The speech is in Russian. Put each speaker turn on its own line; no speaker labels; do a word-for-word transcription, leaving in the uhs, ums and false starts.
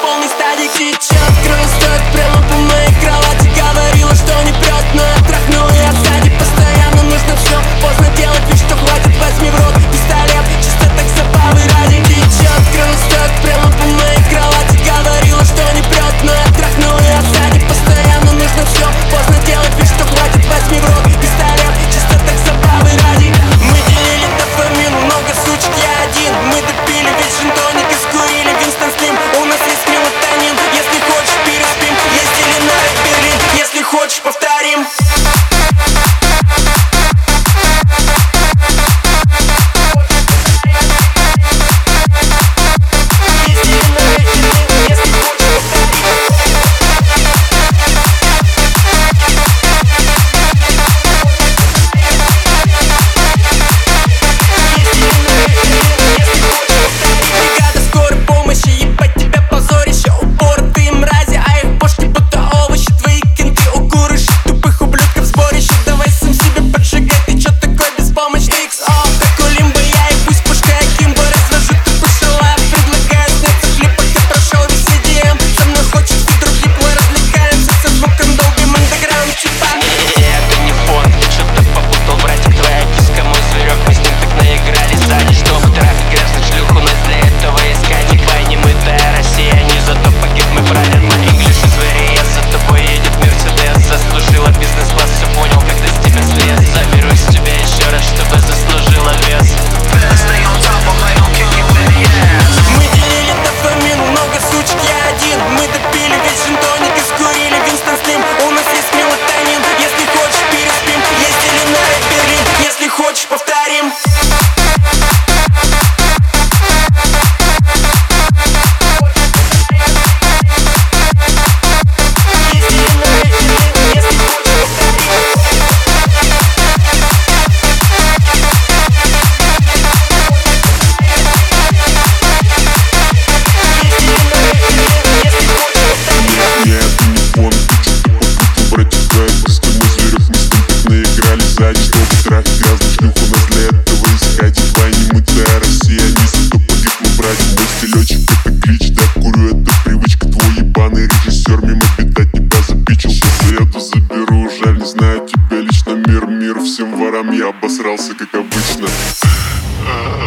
полной стадии течет. Кровь стоит прямо по моей кровати. Говорила, что не прет, но я трахнул ее сзади. Постоянно нужно все, поздно делать вид, что хватит. Возьми в рот пистолет, чисто так забавы ради. Течет, кровь стоит прямо по моей кровати. Говорила, что не прет, но я трахнул ее сзади. Постоянно нужно все, поздно делать вид, что хватит. Возьми в рот пистолет, чисто так забавы ради. Мы делили дофамин, много сучек, я один. Мы допили весь жин-тоник и скурили Винстон Слим. У нас есть мелатонин, если хочешь переспим. Ездили на рэп Берлин, если хочешь повторим.
Всем ворам я обосрался, как обычно.